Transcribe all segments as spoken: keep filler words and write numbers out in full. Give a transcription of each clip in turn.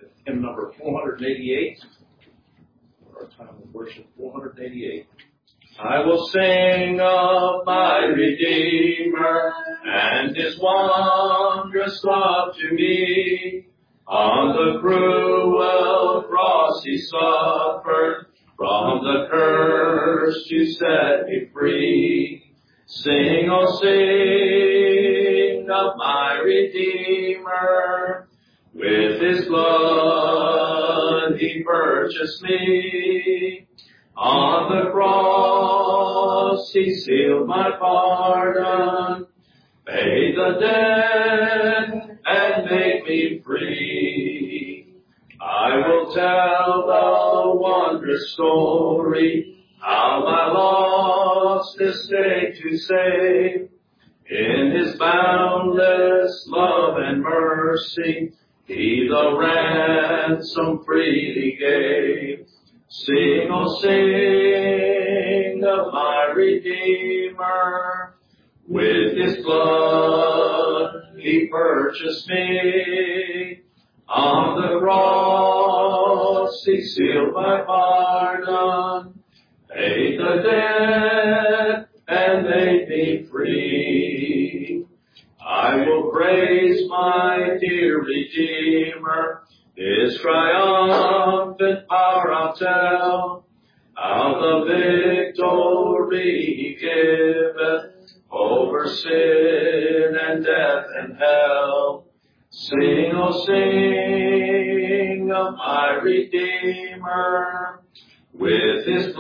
hymn number four hundred eighty-eight, our time of worship, four hundred eighty-eight. I will sing of my Redeemer and his wondrous love to me. On the cruel cross he suffered, from the curse to set me free. Sing, oh sing of my Redeemer, with his blood he purchased me. On the cross he sealed my pardon, paid the debt and made me free. I will tell the wondrous story, how my lost estate to save. In his boundless love and mercy, he the ransom freely gave. Sing, oh sing of my Redeemer, with his blood he purchased me. On the cross he sealed my pardon, paid the debt and made me free. I will praise my dear Redeemer, his triumphant power I'll tell, how the victory he giveth over sin and death and hell. Sing, oh sing of my Redeemer, with his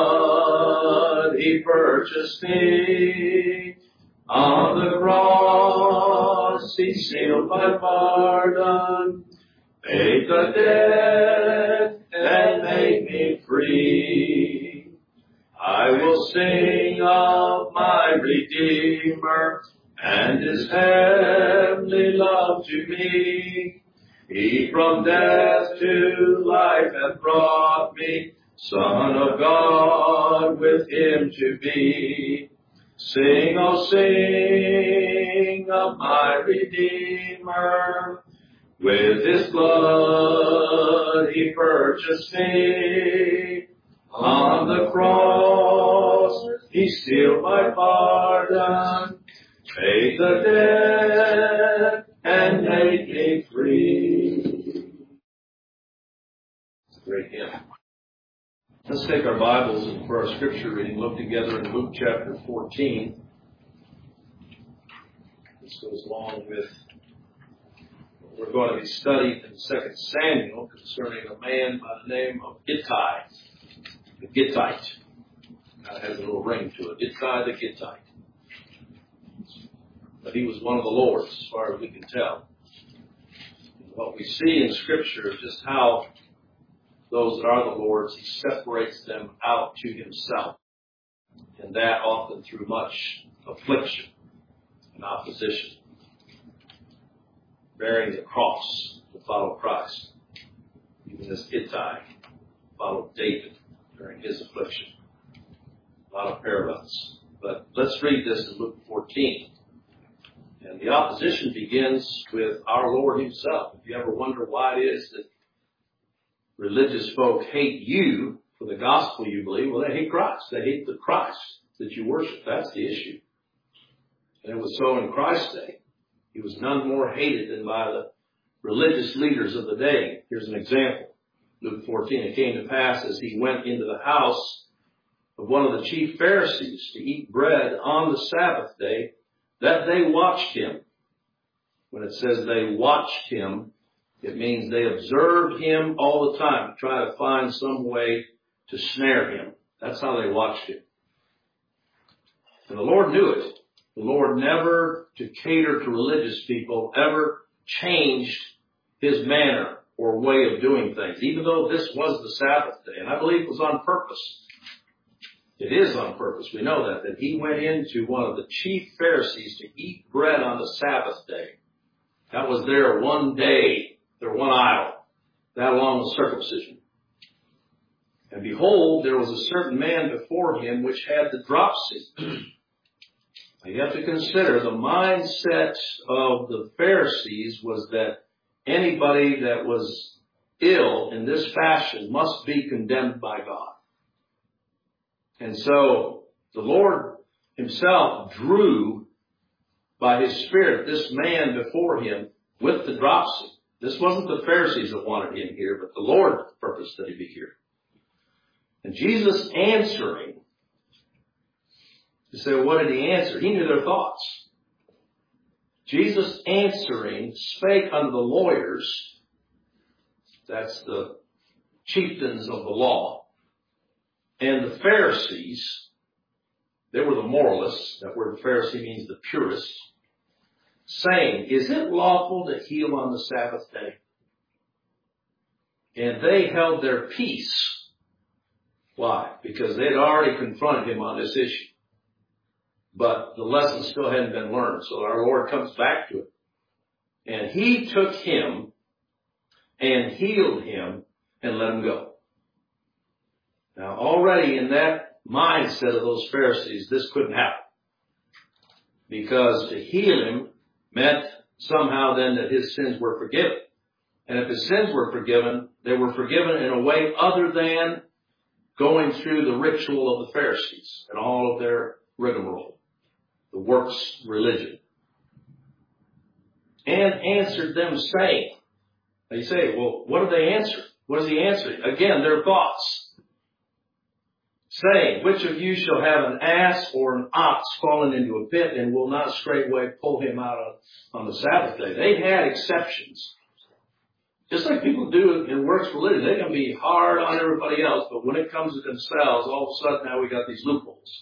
blood he purchased me. On the cross he sealed my pardon, paid the debt and made me free. I will sing of my Redeemer and his heavenly love to me. He from death to life hath brought me, Son of God with him to be. Sing, oh sing of my Redeemer, with his blood he purchased me. On the cross he sealed my pardon, paid the debt and made me free. It's a great hymn. Let's take our Bibles and for our scripture reading, look together in Luke chapter fourteen. This goes along with what we're going to be studying in Second Samuel concerning a man by the name of Ittai, the Gittite. That has a little ring to it. Ittai the Gittite. But he was one of the Lord's, as far as we can tell. And what we see in Scripture is just how those that are the Lord's, he separates them out to himself. And that often through much affliction and opposition. Bearing the cross to follow Christ. Even as Ittai followed David during his affliction. A lot of parallels. But let's read this in Luke fourteen. And the opposition begins with our Lord himself. If you ever wonder why it is that religious folk hate you for the gospel you believe, well, they hate Christ. They hate the Christ that you worship. That's the issue. And it was so in Christ's day. He was none more hated than by the religious leaders of the day. Here's an example. Luke fourteen, it came to pass as he went into the house of one of the chief Pharisees to eat bread on the Sabbath day, that they watched him. When it says they watched him, it means they observed him all the time to try to find some way to snare him. That's how they watched him. And the Lord knew it. The Lord never, to cater to religious people, ever changed his manner or way of doing things, even though this was the Sabbath day. And I believe it was on purpose. It is on purpose. We know that, that he went into one of the chief Pharisees to eat bread on the Sabbath day. That was their one day, their one aisle. That along with circumcision. And behold, there was a certain man before him which had the dropsy. Now you have to consider the mindset of the Pharisees was that anybody that was ill in this fashion must be condemned by God. And so the Lord himself drew by his Spirit this man before him with the dropsy. This wasn't the Pharisees that wanted him here, but the Lord purposed that he be here. And Jesus answering, you say, well, what did he answer? He knew their thoughts. Jesus answering spake unto the lawyers, that's the chieftains of the law, and the Pharisees. They were the moralists. That word Pharisee means the purists. Saying, is it lawful to heal on the Sabbath day? And they held their peace. Why? Because they had already confronted him on this issue. But the lesson still hadn't been learned. So our Lord comes back to it. And he took him and healed him and let him go. Now already in that mindset of those Pharisees, this couldn't happen. Because to heal him meant somehow then that his sins were forgiven. And if his sins were forgiven, they were forgiven in a way other than going through the ritual of the Pharisees and all of their rigmarole, the works religion. And answered them saying, now you say, well, what did they answer? What is he answering? Again, their thoughts. Saying, which of you shall have an ass or an ox fallen into a pit and will not straightway pull him out on, on the Sabbath day? They had exceptions. Just like people do in works religion, they can be hard on everybody else, but when it comes to themselves, all of a sudden now we got these loopholes.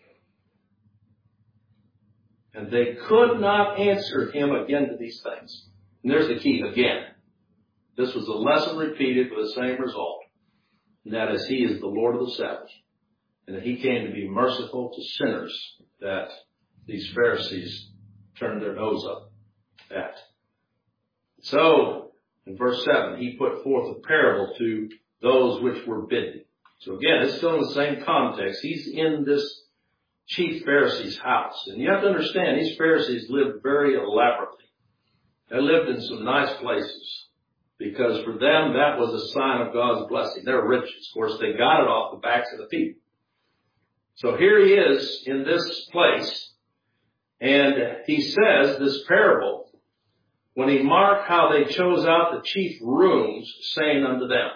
And they could not answer him again to these things. And there's the key again. This was a lesson repeated with the same result. And that is, he is the Lord of the Sabbath. And that he came to be merciful to sinners that these Pharisees turned their nose up at. So, in verse seven, he put forth a parable to those which were bidden. So again, it's still in the same context. He's in this chief Pharisee's house. And you have to understand, these Pharisees lived very elaborately. They lived in some nice places. Because for them, that was a sign of God's blessing. They're riches. Of course, they got it off the backs of the people. So here he is in this place, and he says this parable when he marked how they chose out the chief rooms, saying unto them.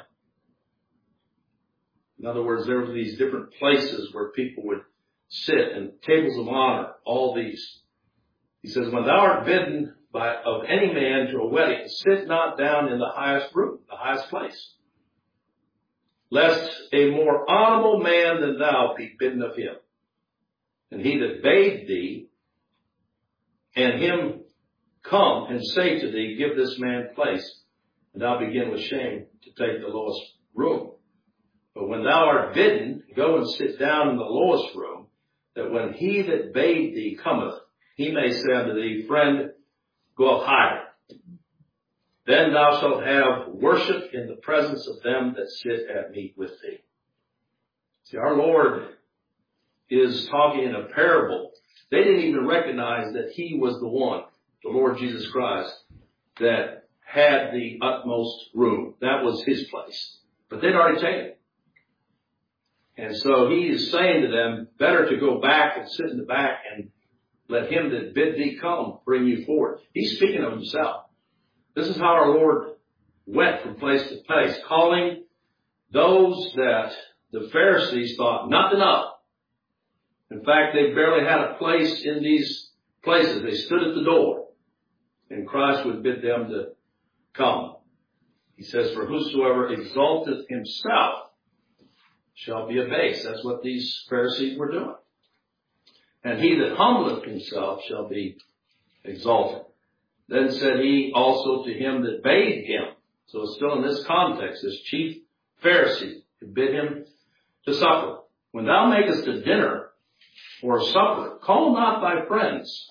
In other words, there were these different places where people would sit, and tables of honor, all these. He says, when thou art bidden by of any man to a wedding, sit not down in the highest room, the highest place, lest a more honorable man than thou be bidden of him. And he that bade thee, and him come and say to thee, give this man place, and thou begin with shame to take the lowest room. But when thou art bidden, go and sit down in the lowest room, that when he that bade thee cometh, he may say unto thee, friend, go up higher. Then thou shalt have worship in the presence of them that sit at meat with thee. See, our Lord is talking in a parable. They didn't even recognize that he was the one, the Lord Jesus Christ, that had the utmost room. That was his place. But they'd already taken it. And so he is saying to them, better to go back and sit in the back and let him that bid thee come bring you forth. He's speaking of himself. This is how our Lord went from place to place, calling those that the Pharisees thought nothing of. In fact, they barely had a place in these places. They stood at the door, and Christ would bid them to come. He says, for whosoever exalteth himself shall be abased. That's what these Pharisees were doing. And he that humbleth himself shall be exalted. Then said he also to him that bade him. So it's still in this context, this chief Pharisee who bid him to supper. When thou makest a dinner or a supper, call not thy friends,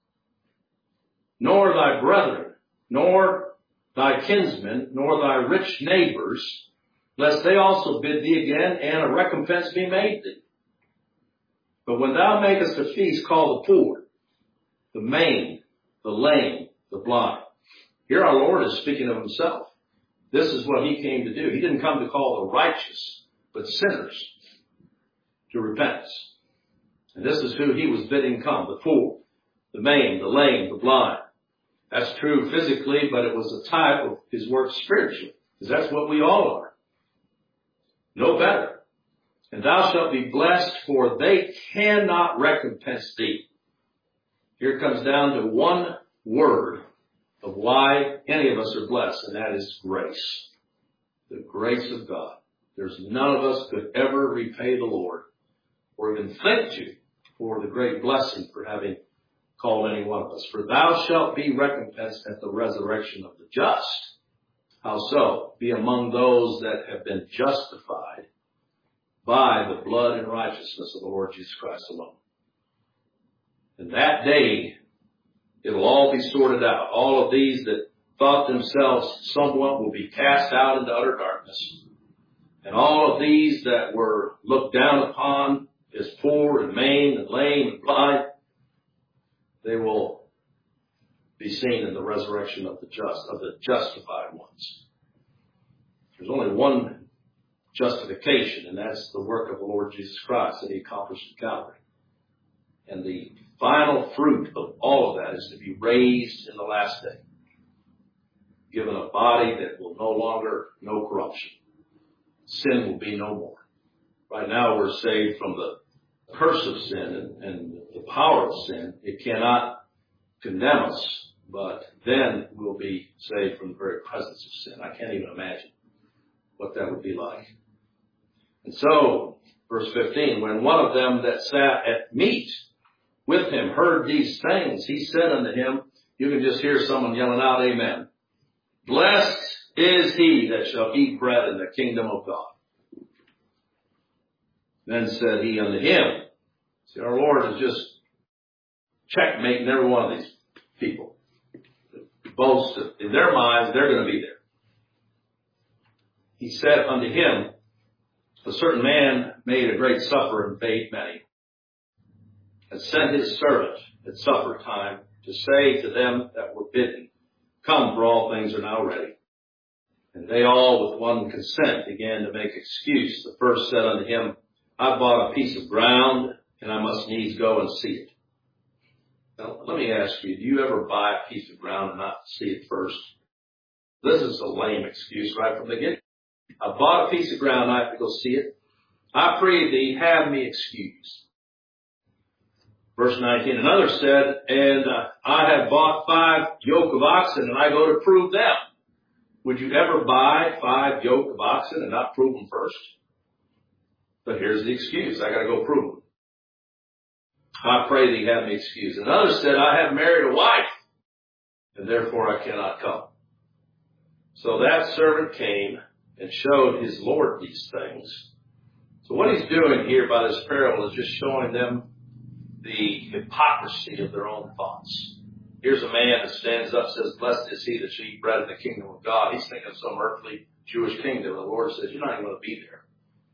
nor thy brethren, nor thy kinsmen, nor thy rich neighbors, lest they also bid thee again, and a recompense be made thee. But when thou makest a feast, call the poor, the maimed, the lame, the blind. Here our Lord is speaking of himself. This is what he came to do. He didn't come to call the righteous, but sinners to repentance. And this is who he was bidding come, the poor, the maimed, the lame, the blind. That's true physically, but it was a type of his work spiritually, because that's what we all are. No better. And thou shalt be blessed, for they cannot recompense thee. Here it comes down to one word of why any of us are blessed, and that is grace. The grace of God. There's none of us could ever repay the Lord, or even think to, for the great blessing for having called any one of us. For thou shalt be recompensed at the resurrection of the just. How so? Be among those that have been justified by the blood and righteousness of the Lord Jesus Christ alone. And that day, it'll all be sorted out. All of these that thought themselves somewhat will be cast out into utter darkness. And all of these that were looked down upon as poor and maimed and lame and blind, they will be seen in the resurrection of the just, of the justified ones. There's only one justification, and that's the work of the Lord Jesus Christ that he accomplished at Calvary. And the final fruit of all of that is to be raised in the last day, given a body that will no longer know corruption. Sin will be no more. Right now we're saved from the curse of sin and, and the power of sin. It cannot condemn us, but then we'll be saved from the very presence of sin. I can't even imagine what that would be like. And so, verse fifteen, when one of them that sat at meat with him heard these things, he said unto him, you can just hear someone yelling out, amen. Blessed is he that shall eat bread in the kingdom of God. Then said he unto him, see, our Lord is just checkmating every one of these people. Boast in their minds, they're going to be there. He said unto him, a certain man made a great supper and bade many, and sent his servant at supper time to say to them that were bidden, come, for all things are now ready. And they all with one consent began to make excuse. The first said unto him, I bought a piece of ground, and I must needs go and see it. Now, let me ask you, do you ever buy a piece of ground and not see it first? This is a lame excuse right from the beginning. I bought a piece of ground, I have to go see it. I pray thee, have me excused. Verse nineteen, another said, and uh, I have bought five yoke of oxen, and I go to prove them. Would you ever buy five yoke of oxen and not prove them first? But here's the excuse. I got to go prove them. I pray thee, have me excused. Another said, I have married a wife, and therefore I cannot come. So that servant came and showed his Lord these things. So what he's doing here by this parable is just showing them the hypocrisy of their own thoughts. Here's a man that stands up and says, blessed is he that shall eat bread in the kingdom of God. He's thinking of some earthly Jewish kingdom. The Lord says, you're not even going to be there.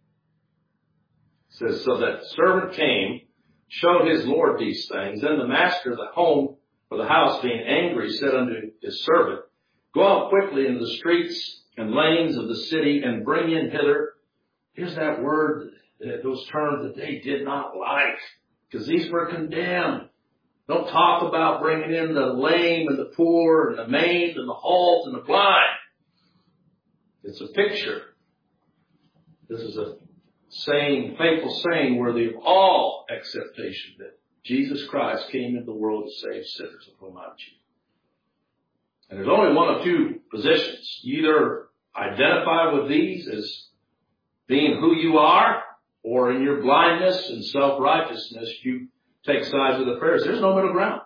It says, so that servant came, showed his Lord these things. Then the master of the home or the house, being angry, said unto his servant, go out quickly into the streets and lanes of the city and bring in hither. Here's that word, those terms that they did not like, because these were condemned. Don't talk about bringing in the lame and the poor and the maimed and the halt and the blind. It's a picture. This is a saying, faithful saying worthy of all acceptation that Jesus Christ came into the world to save sinners, of whom I'm chief. And there's only one of two positions. You either identify with these as being who you are, or in your blindness and self-righteousness, you take sides with the Pharisees. There's no middle ground.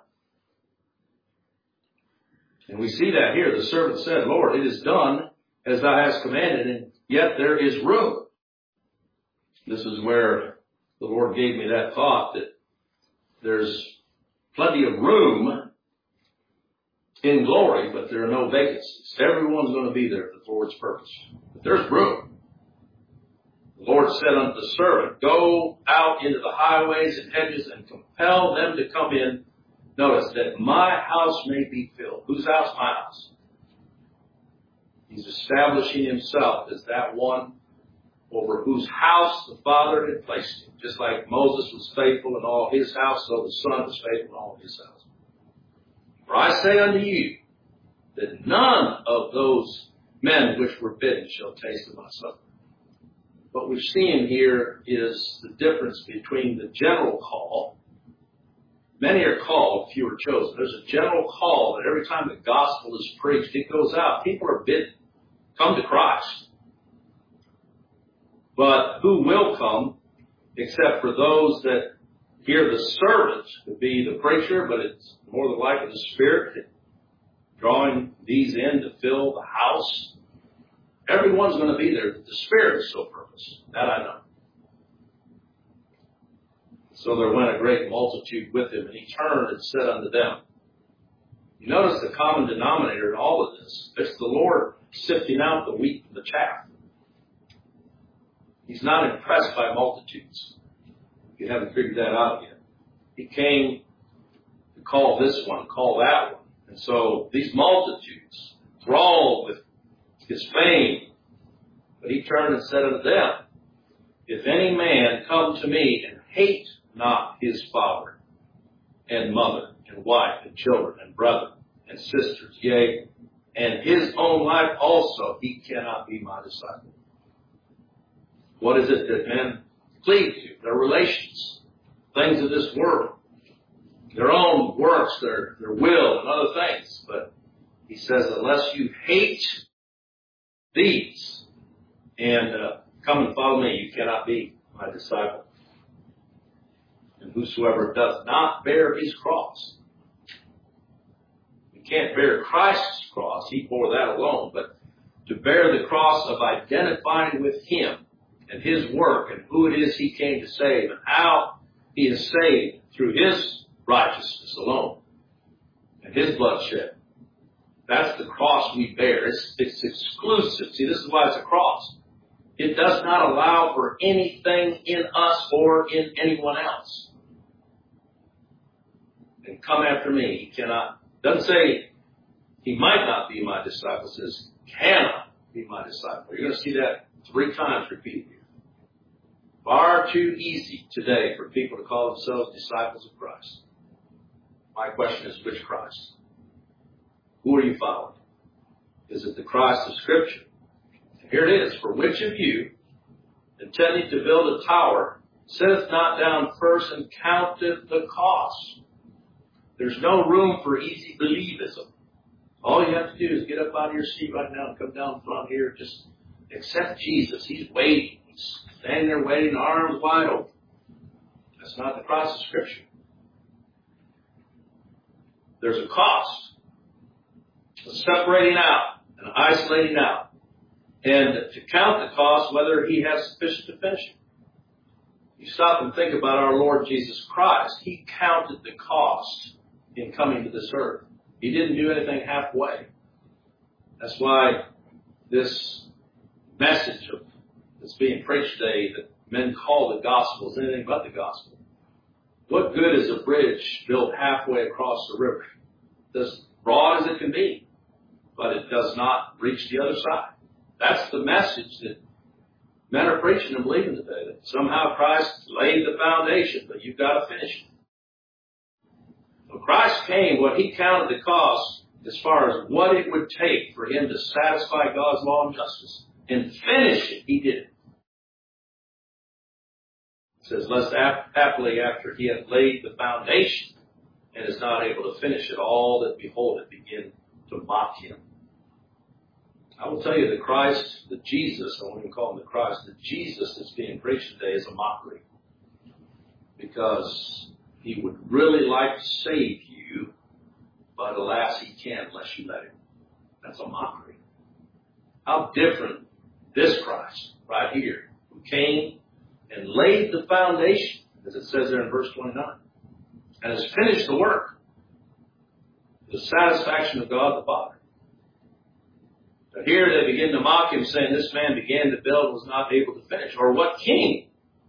And we see that here. The servant said, Lord, it is done as thou hast commanded, and yet there is room. This is where the Lord gave me that thought, that there's plenty of room in glory, but there are no vacancies. Everyone's going to be there for the Lord's purpose. But there's room. The Lord said unto the servant, go out into the highways and hedges and compel them to come in. Notice that my house may be filled. Whose house? My house. He's establishing himself as that one over whose house the Father had placed him. Just like Moses was faithful in all his house, so the Son was faithful in all his house. For I say unto you, that none of those men which were bidden shall taste of my supper. What we're seeing here is the difference between the general call. Many are called, few are chosen. There's a general call that every time the gospel is preached, it goes out. People are bidden. Come to Christ. But who will come except for those that hear the servant, could be the preacher, but it's more than likely the Spirit drawing these in to fill the house. Everyone's going to be there. The Spirit is so purpose. That I know. So there went a great multitude with him, and he turned and said unto them. You notice the common denominator in all of this. It's the Lord sifting out the wheat from the chaff. He's not impressed by multitudes. You haven't figured that out yet. He came to call this one, call that one. And so these multitudes, enthralled with his fame, but he turned and said unto them, if any man come to me and hate not his father and mother and wife and children and brother and sisters, yea, and his own life also, he cannot be my disciple. What is it that men cleave to? Their relations, things of this world, their own works, their, their will, and other things. But he says, unless you hate these and uh, come and follow me, you cannot be my disciple. And whosoever does not bear his cross, you can't bear Christ's cross, he bore that alone, but to bear the cross of identifying with him and his work and who it is he came to save and how he is saved through his righteousness alone and his bloodshed. That's the cross we bear. It's, it's exclusive. See, this is why it's a cross. It does not allow for anything in us or in anyone else. And come after me. He cannot. Doesn't say he might not be my disciple. It says cannot be my disciple. You're going to see that three times repeated here. Far too easy today for people to call themselves disciples of Christ. My question is, which Christ? Who are you following? Is it the Christ of Scripture? And here it is. For which of you, intending to build a tower, sitteth not down first and counteth the cost? There's no room for easy believism. All you have to do is get up out of your seat right now and come down front here. Just accept Jesus. He's waiting. He's standing there waiting, arms wide open. That's not the Christ of Scripture. There's a cost. A separating out and isolating out. And to count the cost, whether he has sufficient to finish it. You stop and think about our Lord Jesus Christ. He counted the cost in coming to this earth. He didn't do anything halfway. That's why this message of that's being preached today that men call the gospel is anything but the gospel. What good is a bridge built halfway across the river? It's as broad as it can be, but it does not reach the other side. That's the message that men are preaching and believing today, that somehow Christ laid the foundation, but you've got to finish it. When Christ came, what he counted the cost as far as what it would take for him to satisfy God's law and justice and finish it, he did it. It says, lest happily after he had laid the foundation and is not able to finish it, all that behold it begin to mock him. I will tell you the Christ, the Jesus, I won't even call him the Christ, the Jesus that's being preached today is a mockery. Because he would really like to save you, but alas, he can't unless you let him. That's a mockery. How different this Christ right here, who came and laid the foundation, as it says there in verse twenty-nine, and has finished the work, the satisfaction of God the Father. But here they begin to mock him, saying this man began to build and was not able to finish. Or what king,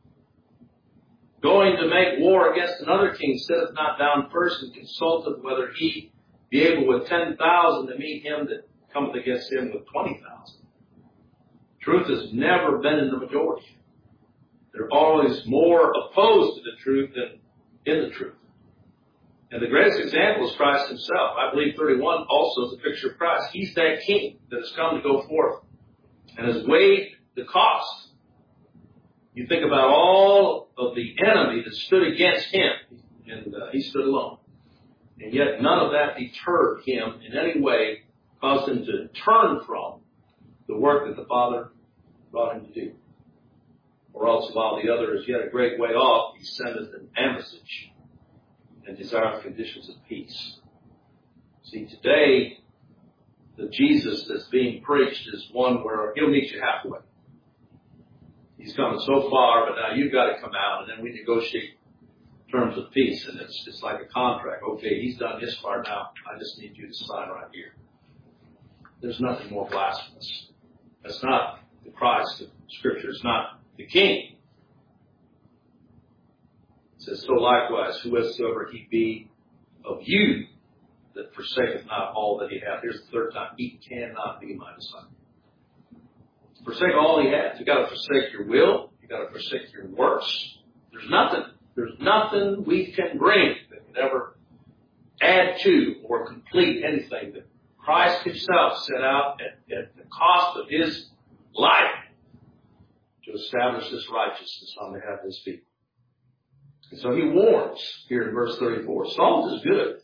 going to make war against another king, sitteth not down first and consulteth whether he be able with ten thousand to meet him that cometh against him with twenty thousand. Truth has never been in the majority. They're always more opposed to the truth than in the truth. And the greatest example is Christ himself. I believe thirty-one also is a picture of Christ. He's that king that has come to go forth and has weighed the cost. You think about all of the enemy that stood against him, and uh, he stood alone. And yet none of that deterred him in any way, caused him to turn from the work that the Father brought him to do. Or else while the other is yet a great way off, he sendeth an ambassage and desireth conditions of peace. See, today, the Jesus that's being preached is one where he'll meet you halfway. He's coming so far, but now you've got to come out, and then we negotiate terms of peace, and it's it's like a contract. Okay, he's done his part now. I just need you to sign right here. There's nothing more blasphemous. That's not the Christ of Scripture. It's not the King. It says, so likewise, whosoever he be of you that forsaketh not all that he hath. Here's the third time. He cannot be my disciple. Forsake all he has. You've got to forsake your will. You've got to forsake your works. There's nothing. There's nothing we can bring that can ever add to or complete anything that Christ himself set out at, at the cost of his life to establish this righteousness on behalf of his people. And so he warns here in verse thirty-four, salt is good.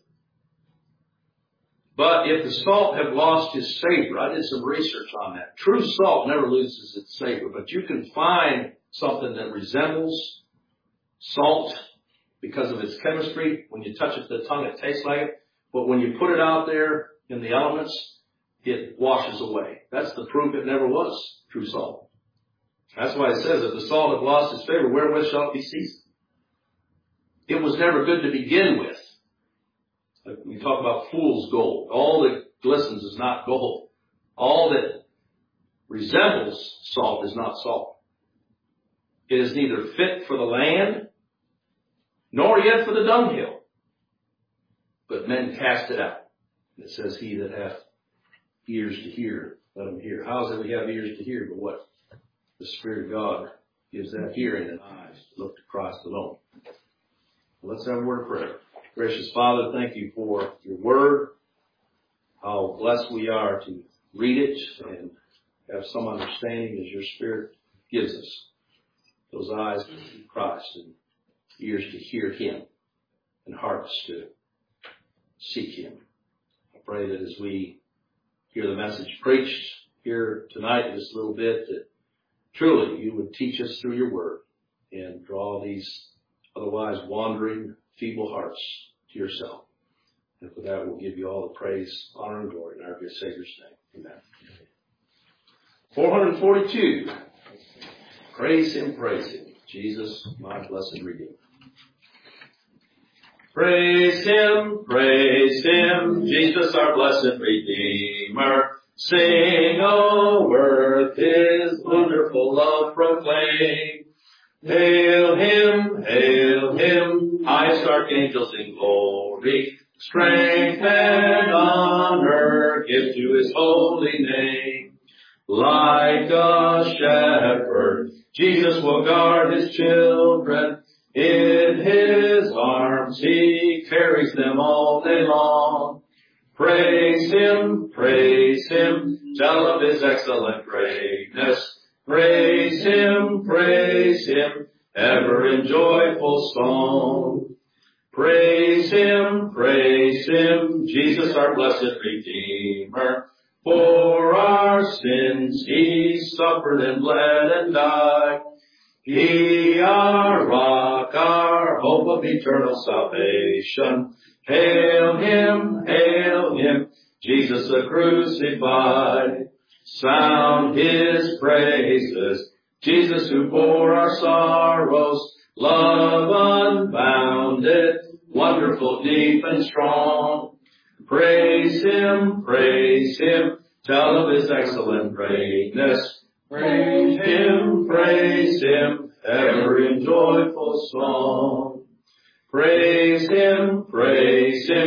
But if the salt have lost his savor, I did some research on that. True salt never loses its savor, but you can find something that resembles salt because of its chemistry. When you touch it to the tongue, it tastes like it. But when you put it out there in the elements, it washes away. That's the proof it never was true salt. That's why it says, if the salt have lost its favor, wherewith shall it be seasoned? It was never good to begin with. Like we talk about fool's gold. All that glistens is not gold. All that resembles salt is not salt. It is neither fit for the land, nor yet for the dunghill. But men cast it out. And it says, he that hath ears to hear, let him hear. How is it we have ears to hear? But what? The Spirit of God gives that hearing and eyes to look to Christ alone. Let's have a word of prayer. Gracious Father, thank you for your word. How blessed we are to read it and have some understanding as your Spirit gives us. Those eyes to see Christ and ears to hear him and hearts to seek him. I pray that as we hear the message preached here tonight just a little bit, that truly you would teach us through your word and draw these otherwise wandering, feeble hearts to yourself. And for that, we'll give you all the praise, honor, and glory in our good Savior's name. Amen. four forty-two. Praise him, praise him. Jesus, my blessed Redeemer. Praise him, praise him. Jesus, our blessed Redeemer. Sing, O earth, his wonderful love proclaim. Hail him, hail him, highest archangels in glory, strength and honor give to his holy name. Like a shepherd, Jesus will guard his children, in his arms he carries them all day long. Praise him, praise him, tell of his excellent greatness. Praise him, praise him, ever in joyful song. Praise him, praise him, Jesus our blessed Redeemer. For our sins he suffered and bled and died. He our rock, our hope of eternal salvation. Hail him, hail him, Jesus the crucified. Sound his praises, Jesus who bore our sorrows, love unbounded, wonderful, deep, and strong. Praise him, praise him, tell of his excellent greatness. Praise him, praise him, ever in joyful song. Praise him, praise him,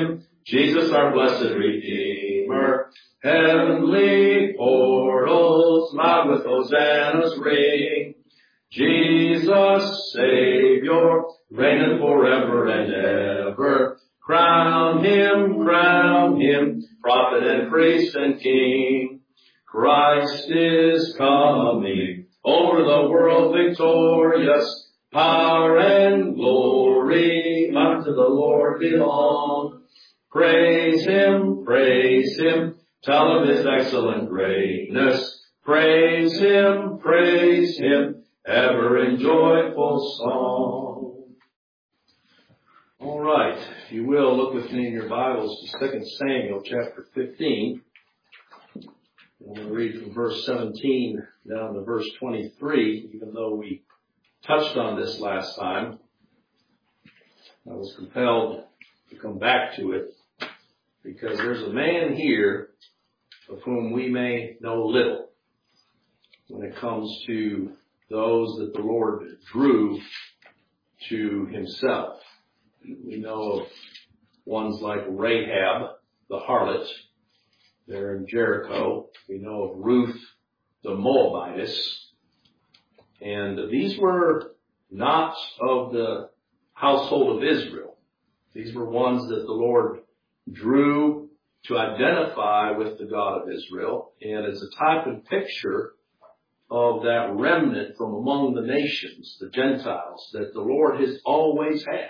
Jesus, our blessed Redeemer, heavenly portals loud with hosannas ring. Jesus, Savior, reigneth forever and ever. Crown him, crown him, prophet and priest and king. Christ is coming, over the world victorious. Power and glory unto the Lord belong. Praise him, praise him, tell of his excellent greatness. Praise him, praise him, ever in joyful song. All right, if you will, look with me in your Bibles to Second Samuel chapter fifteen. I'm going to read from verse seventeen down to verse twenty-three, even though we touched on this last time. I was compelled to come back to it because there's a man here of whom we may know little when it comes to those that the Lord drew to himself. We know of ones like Rahab, the harlot, there in Jericho. We know of Ruth, the Moabitess. And these were not of the household of Israel. These were ones that the Lord drew to identify with the God of Israel. And it's a type and picture of that remnant from among the nations, the Gentiles, that the Lord has always had.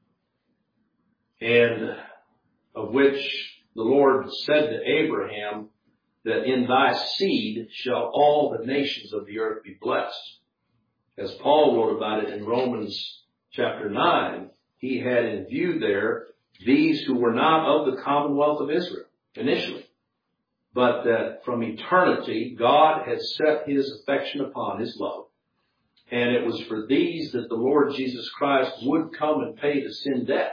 And of which the Lord said to Abraham that in thy seed shall all the nations of the earth be blessed. As Paul wrote about it in Romans chapter nine, he had in view there these who were not of the commonwealth of Israel initially, but that from eternity God had set his affection upon, his love. And it was for these that the Lord Jesus Christ would come and pay the sin debt.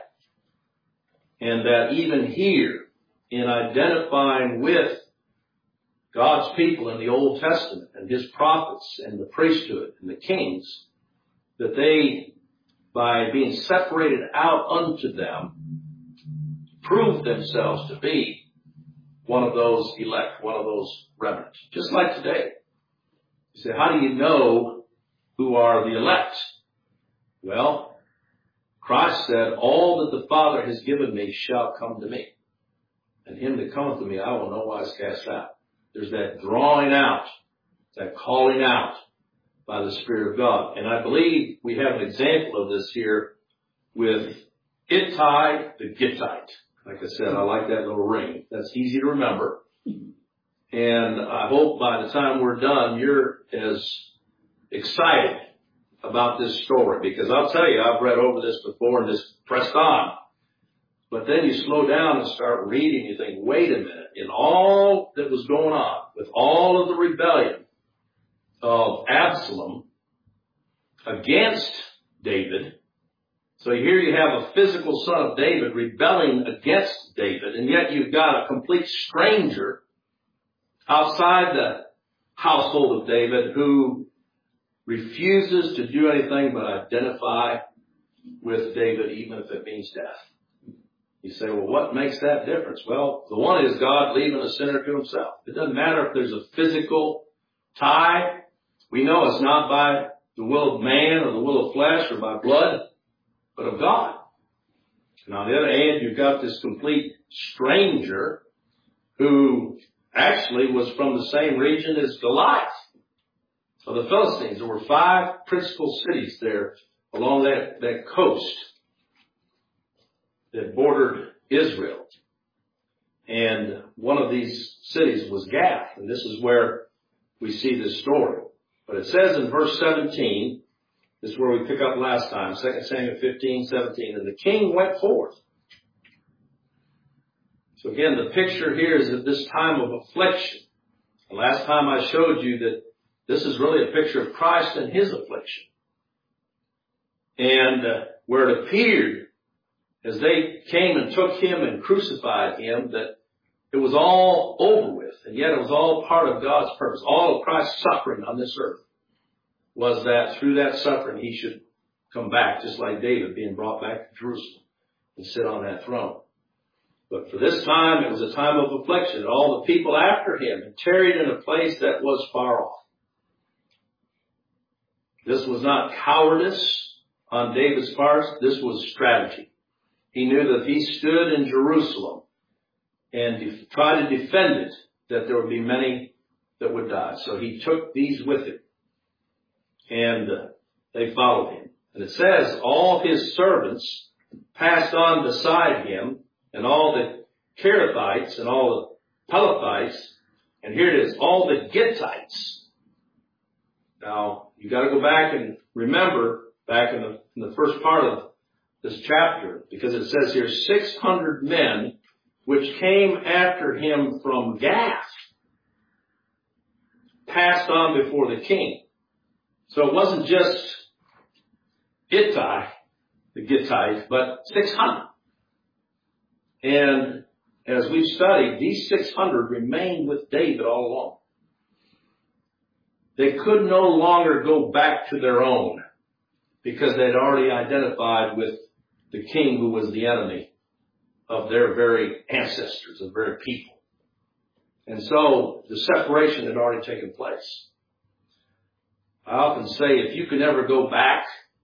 And that even here, in identifying with God's people in the Old Testament and his prophets and the priesthood and the kings, that they, by being separated out unto them, proved themselves to be one of those elect, one of those remnants. Just like today. You say, how do you know who are the elect? Well, Christ said, all that the Father has given me shall come to me. And him that cometh to me I will no wise cast out. There's that drawing out, that calling out by the Spirit of God. And I believe we have an example of this here with Ittai the Gittite. Like I said, I like that little ring. That's easy to remember. And I hope by the time we're done, you're as excited about this story. Because I'll tell you, I've read over this before and just pressed on. But then you slow down and start reading, you think, wait a minute. In all that was going on, with all of the rebellion of Absalom against David, so here you have a physical son of David rebelling against David, and yet you've got a complete stranger outside the household of David who refuses to do anything but identify with David, even if it means death. You say, well, what makes that difference? Well, the one is God leaving a sinner to himself. It doesn't matter if there's a physical tie. We know it's not by the will of man or the will of flesh or by blood, but of God. And on the other hand, you've got this complete stranger who actually was from the same region as Goliath. So the Philistines, there were five principal cities there along that, that coast that bordered Israel. And one of these cities was Gath. And this is where we see this story. But it says in verse seventeen, this is where we pick up last time, Second Samuel fifteen, seventeen, and the king went forth. So again, the picture here is at this time of affliction. And last time I showed you that this is really a picture of Christ and his affliction. And uh, where it appeared, as they came and took him and crucified him, that it was all over with, and yet it was all part of God's purpose. All of Christ's suffering on this earth was that through that suffering he should come back, just like David being brought back to Jerusalem and sit on that throne. But for this time, it was a time of affliction. And all the people after him had tarried in a place that was far off. This was not cowardice on David's part. This was strategy. He knew that if he stood in Jerusalem and def- tried to defend it, that there would be many that would die. So he took these with him. And uh, they followed him. And it says, all his servants passed on beside him, and all the Kerethites and all the Pelethites, and here it is, all the Gittites. Now, you got to go back and remember back in the, in the first part of this chapter, because it says here, six hundred men which came after him from Gath passed on before the king. So it wasn't just Ittai, the Gittites, but six hundred. And as we've studied, these six hundred remained with David all along. They could no longer go back to their own because they'd already identified with the king who was the enemy of their very ancestors, of their people. And so the separation had already taken place. I often say if you can never go back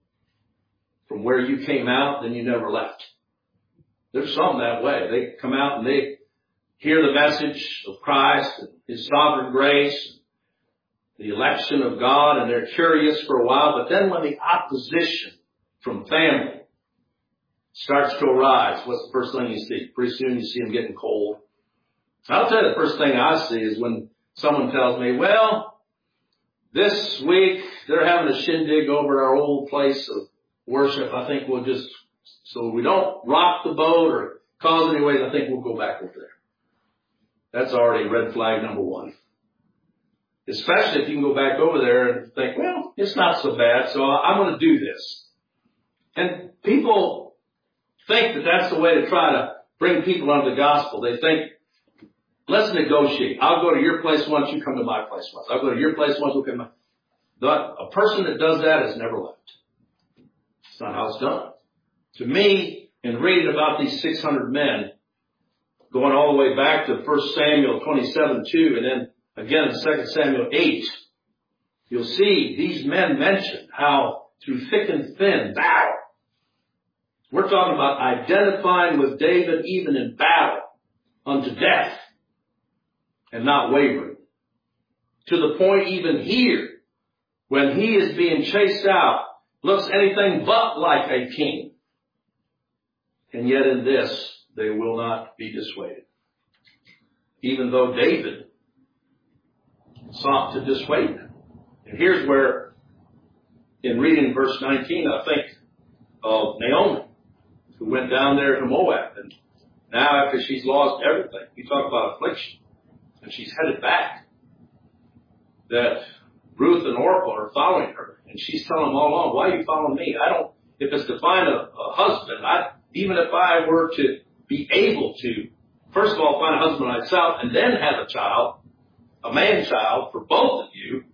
from where you came out, then you never left. There's some that way. They come out and they hear the message of Christ and His sovereign grace, the election of God, and they're curious for a while. But then when the opposition from family starts to arise, what's the first thing you see? Pretty soon you see them getting cold. I'll tell you the first thing I see is when someone tells me, well, this week they're having a shindig over at our old place of worship. I think we'll just, so we don't rock the boat or cause any waves, I think we'll go back over there. That's already red flag number one. Especially if you can go back over there and think, well, it's not so bad, so I'm going to do this. And people think that that's the way to try to bring people under the gospel. They think, let's negotiate. I'll go to your place once, you come to my place once. I'll go to your place once, you come to my. But a person that does that has never left. It's not how it's done. To me, in reading about these six hundred men, going all the way back to First Samuel twenty-seven two, and then again in Second Samuel eight, you'll see these men mentioned how through thick and thin battle. We're talking about identifying with David even in battle unto death and not wavering. To the point even here, when he is being chased out, looks anything but like a king. And yet in this, they will not be dissuaded. Even though David sought to dissuade them. And here's where, in reading verse nineteen, I think of Naomi, who went down there to Moab. And now after she's lost everything, you talk about affliction, and she's headed back, that Ruth and Orpah are following her. And she's telling them all along, why are you following me? I don't, if it's to find a, a husband, I, even if I were to be able to, first of all, find a husband myself and then have a child, a man-child for both of you,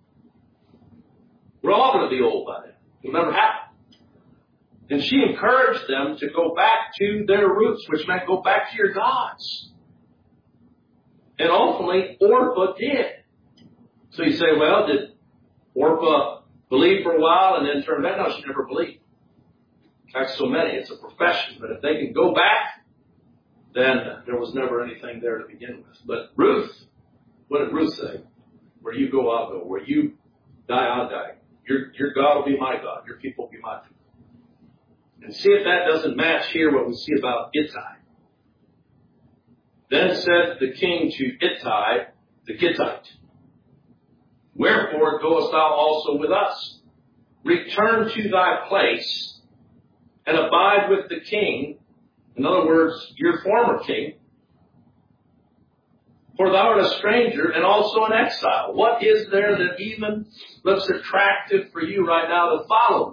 we're all going to be old by then. It'll never happen. And she encouraged them to go back to their roots, which meant go back to your gods. And ultimately, Orpah did. So you say, well, did Orpah believe for a while and then turn back? No, she never believed. In fact, so many, it's a profession. But if they can go back, then there was never anything there to begin with. But Ruth, what did Ruth say? Where you go, I'll go. Where you die, I'll die. Your, your God will be my God. Your people will be my people. And see if that doesn't match here what we see about Ittai. Then said the king to Ittai, the Gittite, wherefore goest thou also with us? Return to thy place and abide with the king. In other words, your former king. For thou art a stranger and also an exile. What is there that even looks attractive for you right now to follow me?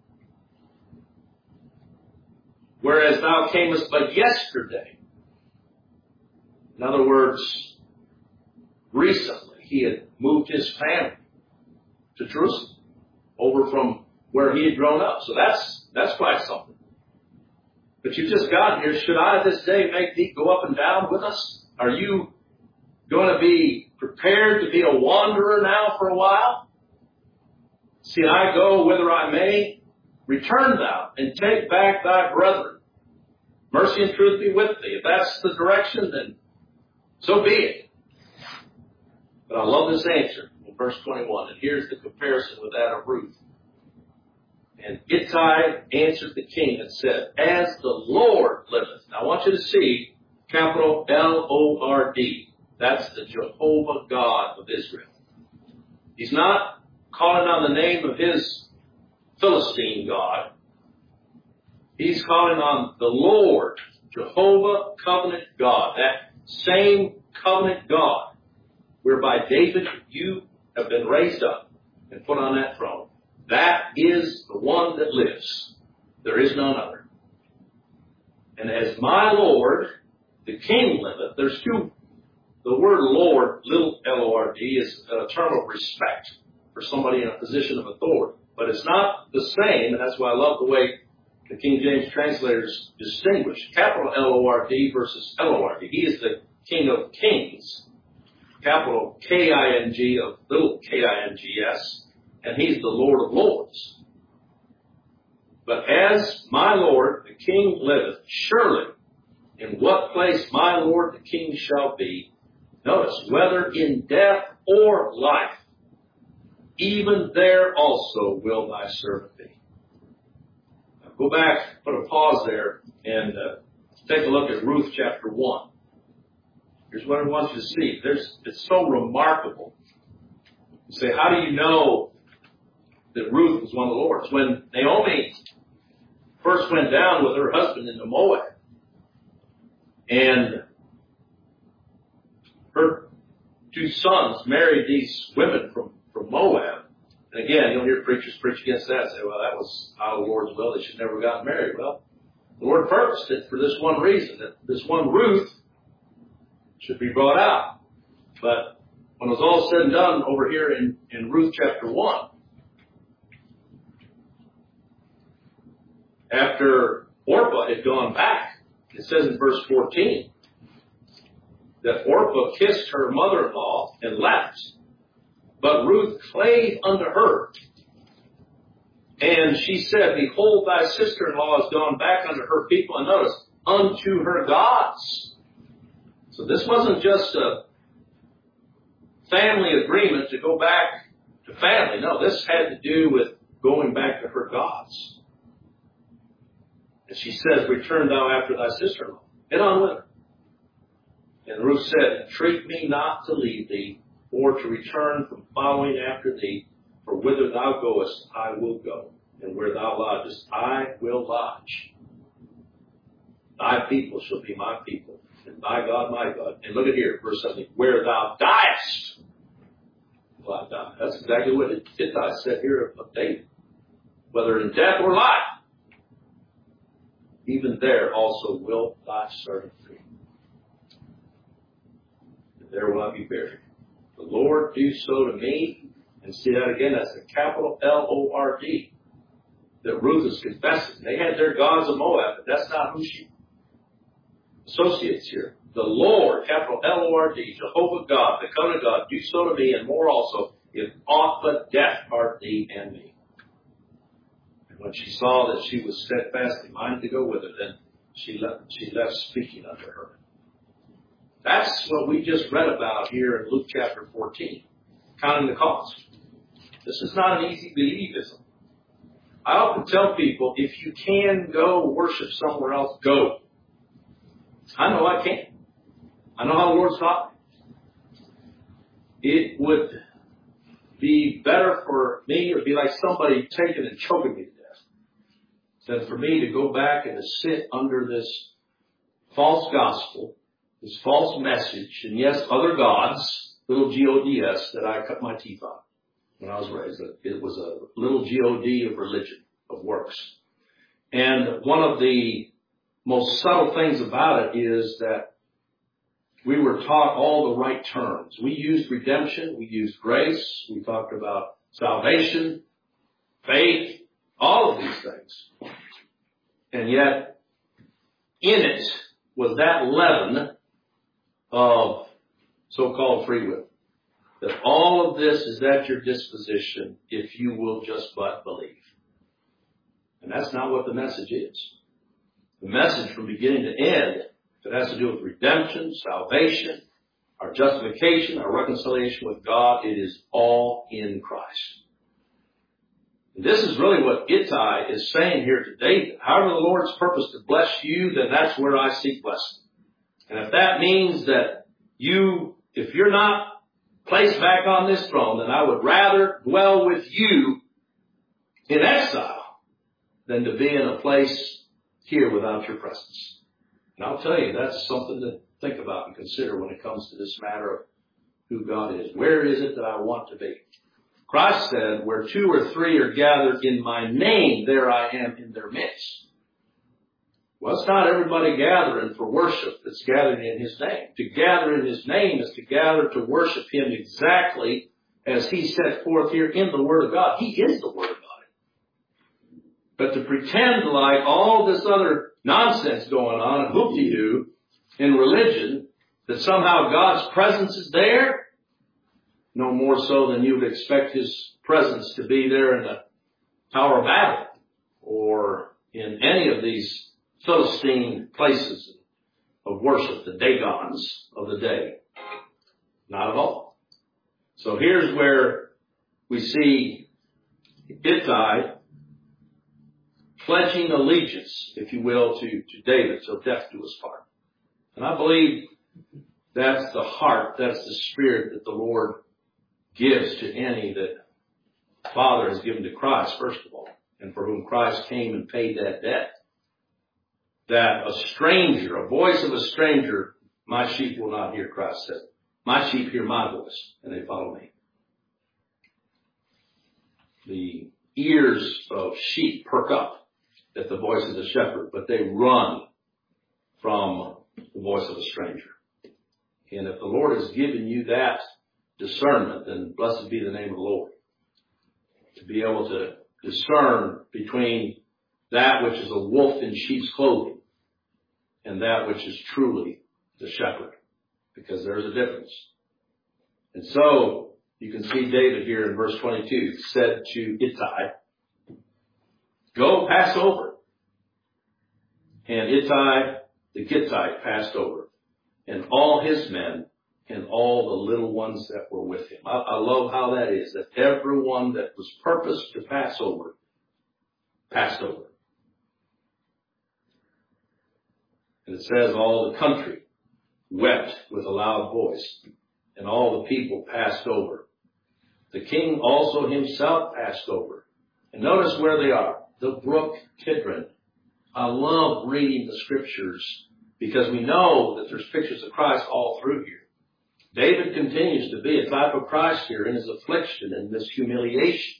Whereas thou camest but yesterday. In other words, recently he had moved his family to Jerusalem over from where he had grown up. So that's, that's quite something. but you just got here. Should I this day make thee go up and down with us? Are you going to be prepared to be a wanderer now for a while? See, I go whither I may. Return thou and take back thy brethren. Mercy and truth be with thee. If that's the direction, then so be it. But I love this answer in verse twenty-one. And here's the comparison with that of Ruth. And Ittai answered the king and said, as the Lord liveth. Now I want you to see capital L O R D. That's the Jehovah God of Israel. He's not calling on the name of his Philistine God. He's calling on the Lord, Jehovah covenant God, that same covenant God whereby David, you have been raised up and put on that throne. That is the one that lives. There is none other. And as my Lord, the King liveth, there's two, the word Lord, little L O R D, is a term of respect for somebody in a position of authority. But it's not the same, and that's why I love the way the King James translators distinguish capital L O R D versus L O R D. He is the King of Kings, capital K I N G of little K I N G S, and he's the Lord of Lords. But as my Lord, the King liveth, surely in what place my Lord, the King shall be, notice, whether in death or life, even there also will thy servant be. Now go back, put a pause there, and uh, take a look at Ruth chapter one. Here's what I want you to see. There's, it's so remarkable. You say, how do you know that Ruth was one of the Lord's? When Naomi first went down with her husband into Moab, and her two sons married these women from, from Moab. And again, you'll hear preachers preach against that and say, well, that was out of the Lord's will. They should never have gotten married. Well, the Lord purposed it for this one reason, that this one Ruth should be brought out. But when it was all said and done over here in, in Ruth chapter one, after Orpah had gone back, it says in verse fourteen, that Orpah kissed her mother-in-law and left. But Ruth clave unto her. And she said, behold, thy sister-in-law has gone back unto her people, and notice, unto her gods. So this wasn't just a family agreement to go back to family. No, this had to do with going back to her gods. And she says, return thou after thy sister-in-law. Get on with her. And Ruth said, entreat me not to leave thee, or to return from following after thee, for whither thou goest, I will go, and where thou lodgest, I will lodge. Thy people shall be my people, and thy God my God. And look at here, verse seventeen, where thou diest, will I die. That's exactly what it did. I said here of David. Whether in death or life, even there also will thy servant be. And there will I be buried. The Lord do so to me. And see that again, that's a capital L O R D. That Ruth is confessing. They had their gods of Moab, but that's not who she associates here. The Lord, capital L O R D, Jehovah God, the covenant God, do so to me, and more also, if aught but death part thee and me. And when she saw that she was steadfastly minded to go with her, then she left, she left speaking unto her. That's what we just read about here in Luke chapter fourteen, counting the cost. This is not an easy believism. I often tell people, if you can go worship somewhere else, go. I know I can. I know how the Lord's taught me. It would be better for me, it would be like somebody taking and choking me to death, than for me to go back and to sit under this false gospel, this false message, and yes, other gods, little G O D S, that I cut my teeth on when I was raised. It was a little G O D of religion, of works. And one of the most subtle things about it is that we were taught all the right terms. We used redemption, we used grace, we talked about salvation, faith, all of these things. And yet, in it was that leaven of so-called free will. That all of this is at your disposition if you will just but believe. And that's not what the message is. The message from beginning to end, that has to do with redemption, salvation, our justification, our reconciliation with God, it is all in Christ. And this is really what Ittai is saying here to David. However the Lord's purpose to bless you, then that's where I seek blessing. And if that means that you, if you're not placed back on this throne, then I would rather dwell with you in exile than to be in a place here without your presence. And I'll tell you, that's something to think about and consider when it comes to this matter of who God is. Where is it that I want to be? Christ said, where two or three are gathered in my name, there I am in their midst. Well, it's not everybody gathering for worship that's gathering in His name. To gather in His name is to gather to worship Him exactly as He set forth here in the Word of God. He is the Word of God. But to pretend like all this other nonsense going on, and hoop-de-doo, in religion, that somehow God's presence is there, no more so than you would expect His presence to be there in the Tower of Babel or in any of these Philistine places of worship, the Dagons of the day. Not at all. So here's where we see Ittai pledging allegiance, if you will, to, to David, so death to his part. And I believe that's the heart, that's the spirit that the Lord gives to any that Father has given to Christ, first of all, and for whom Christ came and paid that debt. That a stranger, a voice of a stranger, my sheep will not hear, Christ said. My sheep hear my voice, and they follow me. The ears of sheep perk up at the voice of the shepherd, but they run from the voice of a stranger. And if the Lord has given you that discernment, then blessed be the name of the Lord. To be able to discern between that which is a wolf in sheep's clothing and that which is truly the shepherd, because there's a difference. And so you can see David here in verse twenty-two said to Ittai, go pass over. And Ittai the Gittite passed over, and all his men and all the little ones that were with him. I, I love how that is, that everyone that was purposed to pass over passed over. And it says all the country wept with a loud voice, and all the people passed over. The king also himself passed over. And notice where they are. The brook Kidron. I love reading the scriptures because we know that there's pictures of Christ all through here. David continues to be a type of Christ here in his affliction and this humiliation.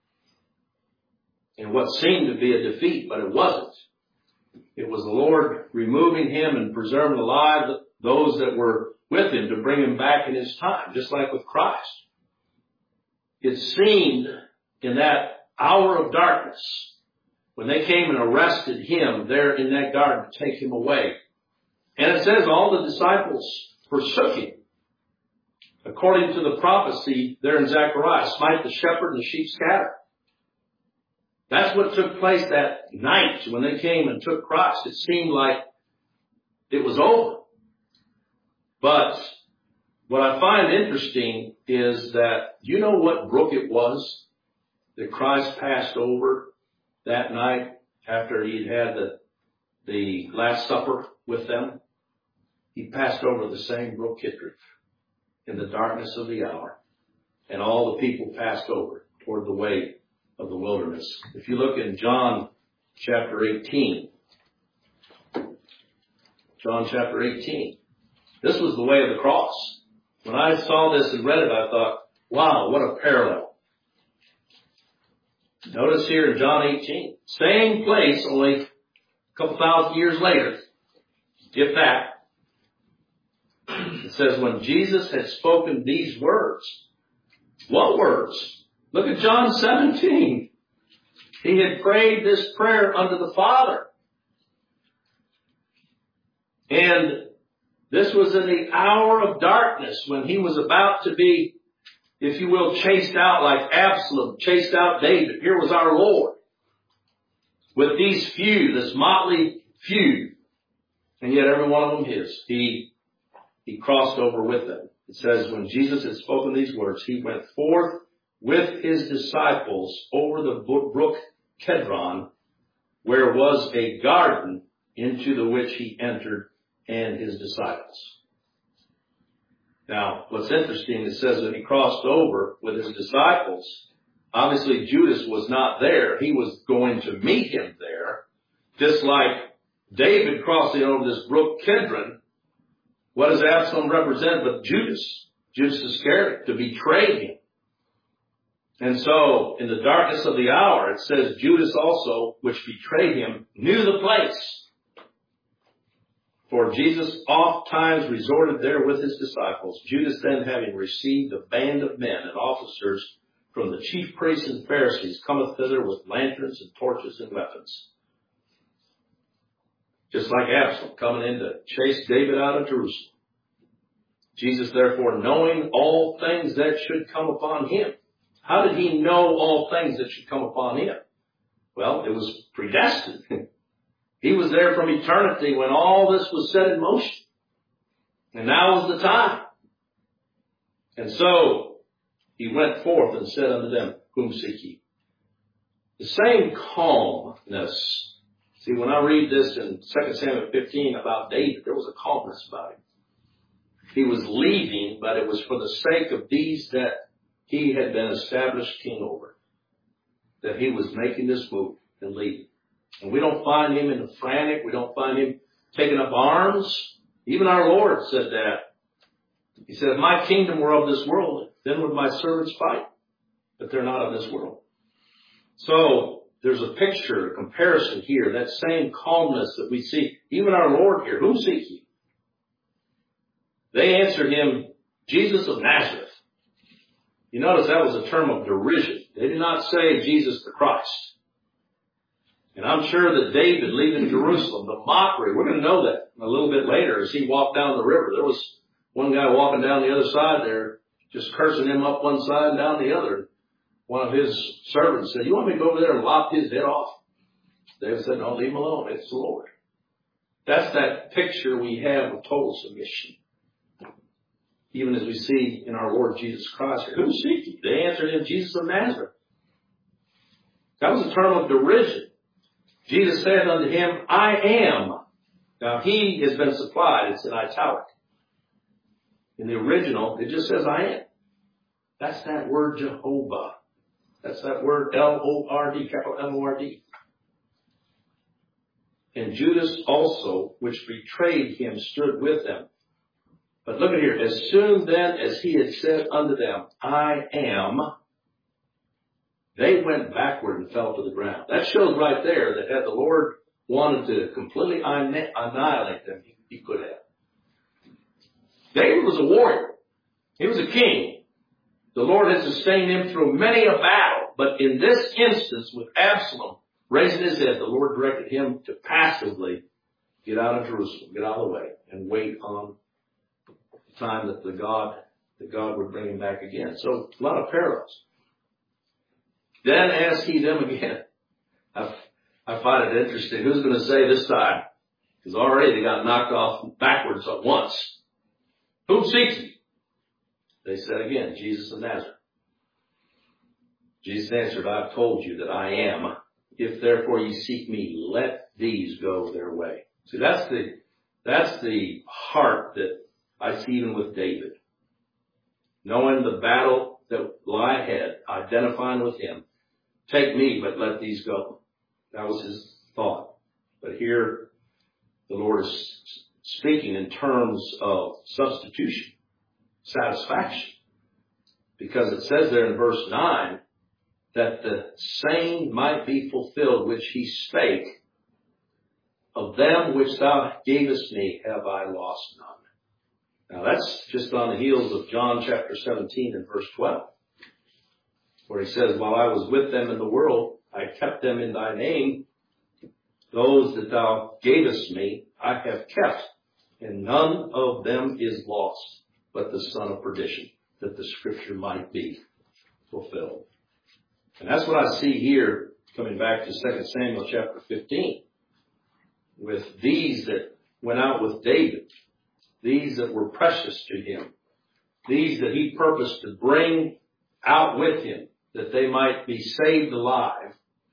In what seemed to be a defeat, but it wasn't. It was the Lord removing him and preserving alive those that were with him to bring him back in his time, just like with Christ. It seemed in that hour of darkness, when they came and arrested him there in that garden to take him away. And it says all the disciples forsook him. According to the prophecy there in Zechariah, smite the shepherd and the sheep scatter. That's what took place that night when they came and took Christ. It seemed like it was over. But what I find interesting is that, you know what brook it was that Christ passed over that night after he'd had the, the Last Supper with them? He passed over the same brook Kidron in the darkness of the hour. And all the people passed over toward the way of the wilderness. If you look in John chapter eighteen, John chapter eighteen, this was the way of the cross. When I saw this and read it, I thought, wow, what a parallel. Notice here in John eighteen, same place, only a couple thousand years later, if that. It says, when Jesus had spoken these words, what words? Look at John seventeen. He had prayed this prayer unto the Father. And this was in the hour of darkness when he was about to be, if you will, chased out like Absalom chased out David. Here was our Lord with these few, this motley few, and yet every one of them his. He, he crossed over with them. It says, when Jesus had spoken these words, he went forth with his disciples over the brook Kedron, where was a garden, into the which he entered, and his disciples. Now, what's interesting, it says that he crossed over with his disciples. Obviously, Judas was not there. He was going to meet him there. Just like David crossing over this brook Kedron. What does Absalom represent but Judas? Judas Iscariot, to betray him. And so, in the darkness of the hour, it says Judas also, which betrayed him, knew the place. For Jesus oft times resorted there with his disciples. Judas then, having received a band of men and officers from the chief priests and Pharisees, cometh thither with lanterns and torches and weapons. Just like Absalom coming in to chase David out of Jerusalem. Jesus, therefore, knowing all things that should come upon him. How did he know all things that should come upon him? Well, it was predestined. He was there from eternity when all this was set in motion. And now is the time. And so he went forth and said unto them, whom seek ye? The same calmness. See, when I read this in Second Samuel fifteen about David, there was a calmness about him. He was leaving, but it was for the sake of these that he had been established king over, that he was making this move and leaving. And we don't find him in a frantic. We don't find him taking up arms. Even our Lord said that. He said, if my kingdom were of this world, then would my servants fight. But they're not of this world. So there's a picture, a comparison here, that same calmness that we see. Even our Lord here, whom seek ye? They answered him, Jesus of Nazareth. You notice that was a term of derision. They did not say Jesus the Christ. And I'm sure that David leaving Jerusalem, the mockery, we're going to know that a little bit later as he walked down the river. There was one guy walking down the other side there, just cursing him up one side and down the other. One of his servants said, you want me to go over there and lop his head off? David said, no, leave him alone. It's the Lord. That's that picture we have of total submission. Even as we see in our Lord Jesus Christ. Who seek ye? They answered him, Jesus of Nazareth. That was a term of derision. Jesus said unto him, I am. Now, he has been supplied. It's in italic. In the original, it just says, I am. That's that word Jehovah. That's that word L O R D, capital M O R D. And Judas also, which betrayed him, stood with them. But look at here. As soon then as he had said unto them, I am, they went backward and fell to the ground. That shows right there that had the Lord wanted to completely annihilate them, he could have. David was a warrior. He was a king. The Lord had sustained him through many a battle. But in this instance, with Absalom raising his head, the Lord directed him to passively get out of Jerusalem, get out of the way, and wait on the time that the God, that God would bring him back again. So a lot of parallels. Then asked he them again. I, I find it interesting. Who's going to say this time? Because already they got knocked off backwards at once. Whom seek ye? They said again, Jesus of Nazareth. Jesus answered, I have told you that I am. If therefore ye seek me, let these go their way. See, that's the, that's the heart that I see even with David. Knowing the battle that lie ahead, identifying with him. Take me, but let these go. That was his thought. But here, the Lord is speaking in terms of substitution, satisfaction. Because it says there in verse nine, that the saying might be fulfilled which he spake, of them which thou gavest me have I lost none. Now that's just on the heels of John chapter seventeen and verse twelve. Where he says, while I was with them in the world, I kept them in thy name. Those that thou gavest me, I have kept. And none of them is lost, but the son of perdition, that the scripture might be fulfilled. And that's what I see here, coming back to Second Samuel chapter fifteen, with these that went out with David, these that were precious to him, these that he purposed to bring out with him, that they might be saved alive,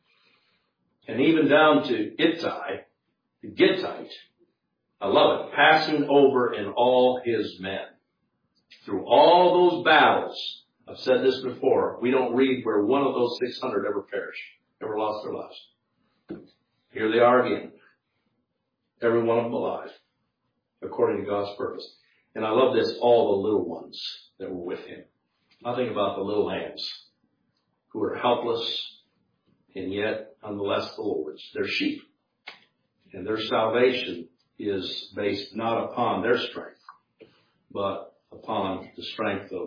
and even down to Ittai, the Gittite. I love it. Passing over in all his men. Through all those battles, I've said this before, we don't read where one of those six hundred ever perished, ever lost their lives. Here they are again. Every one of them alive, according to God's purpose. And I love this, all the little ones that were with him. I think about the little lambs who are helpless and yet nonetheless the Lord's. They're sheep. And their salvation is based not upon their strength, but upon the strength of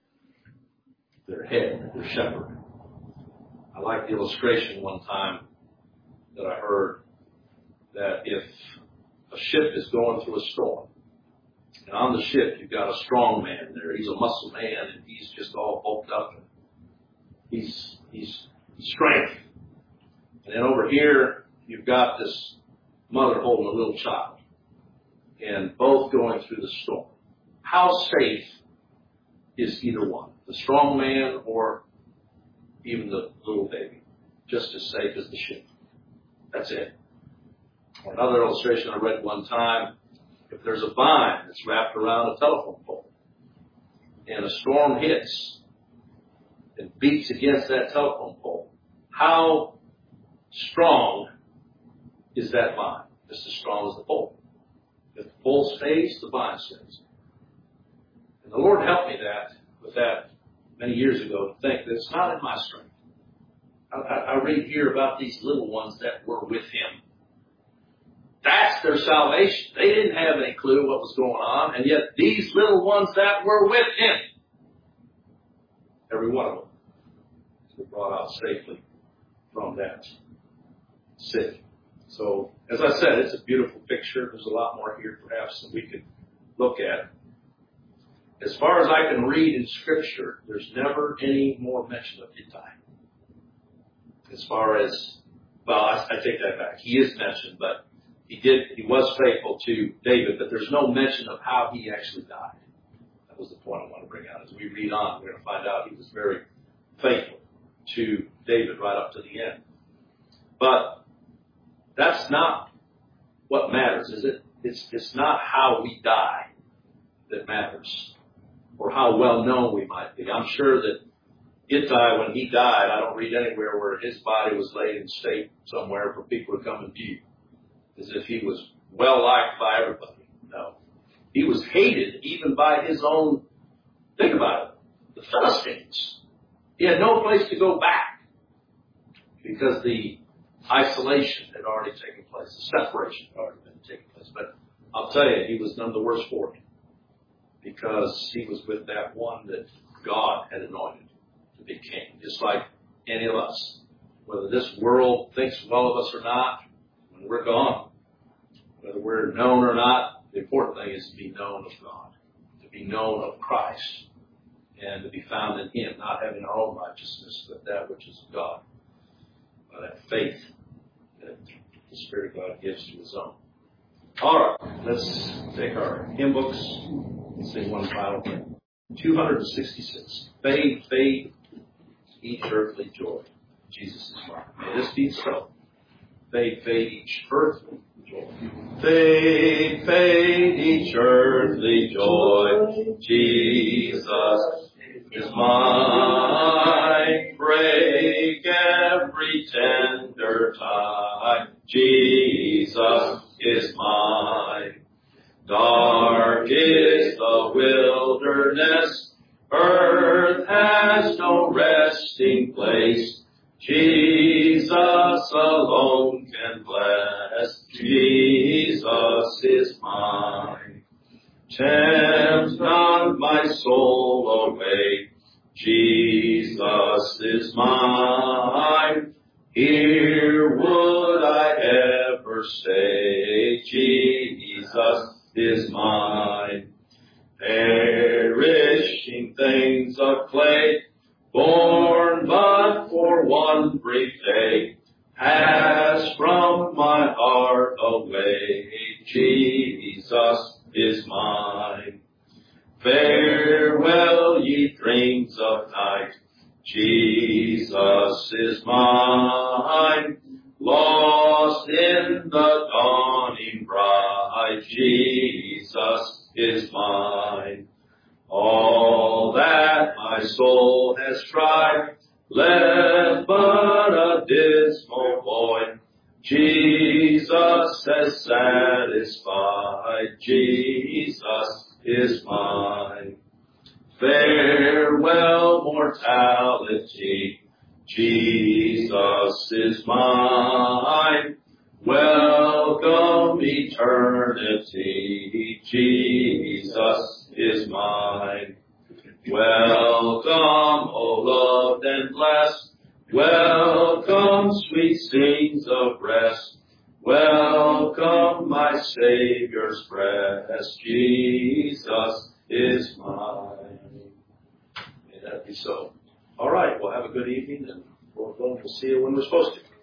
their head, their shepherd. I like the illustration one time that I heard that if a ship is going through a storm, and on the ship you've got a strong man there. He's a muscle man, and he's just all bulked up. And he's he's strength. And then over here you've got this mother holding a little child, and both going through the storm. How safe is either one, the strong man or even the little baby? Just as safe as the ship. That's it. Or another illustration I read one time, if there's a vine that's wrapped around a telephone pole and a storm hits and beats against that telephone pole, how strong is that vine? Just as strong as the pole. If the pole stays, the vine stays. And the Lord helped me that with that many years ago to think that it's not in my strength. I, I, I read here about these little ones that were with him. That's their salvation. They didn't have any clue what was going on, and yet these little ones that were with him, every one of them, were brought out safely from that city. So, as I said, it's a beautiful picture. There's a lot more here, perhaps, that we could look at. As far as I can read in Scripture, there's never any more mention of Ittai. As far as, well, I, I take that back. He is mentioned, but he did, he was faithful to David, but there's no mention of how he actually died. That was the point I want to bring out. As we read on, we're going to find out he was very faithful to David right up to the end. But that's not what matters, is it? It's, it's not how we die that matters, or how well known we might be. I'm sure that Ittai, when he died, I don't read anywhere where his body was laid in state somewhere for people to come and view, as if he was well liked by everybody. No. He was hated even by his own, think about it, the Philistines. He had no place to go back because the isolation had already taken place. The separation had already been taking place. But I'll tell you, he was none the worse for it, because he was with that one that God had anointed to be king, just like any of us. Whether this world thinks well of us or not, when we're gone, whether we're known or not, the important thing is to be known of God, to be known of Christ, and to be found in him, not having our own righteousness, but that which is of God, by that faith that the Spirit of God gives to his own. All right, let's take our hymn books and sing one final hymn. two hundred sixty-six. Fade, fade, each earthly joy. Jesus is mine. May this be so. Fade, fade, each earthly joy. Fade, fade, each earthly joy. Jesus is mine. Break every tender tie. Jesus is mine. Dark is the wilderness. Earth has no resting place. Jesus alone can bless. Jesus is mine. Tempt not my soul away. Jesus is mine. Here would I ever stay. Jesus is mine. Perishing things of clay, born but for one brief day, pass from my heart away. Jesus is mine. Farewell, ye dreams of night. Jesus is mine. Lost in the dawning bright. Jesus is mine. All that my soul has tried left but a dismal void. Jesus has satisfied. Jesus is mine. Farewell, mortality. Jesus is mine. Welcome, eternity. Jesus is mine. Welcome, O loved and blessed. Welcome, sweet scenes of rest. Welcome, my Savior's breast. Jesus is mine. May that be so. All right, well, have a good evening, and we'll, we'll see you when we're supposed to.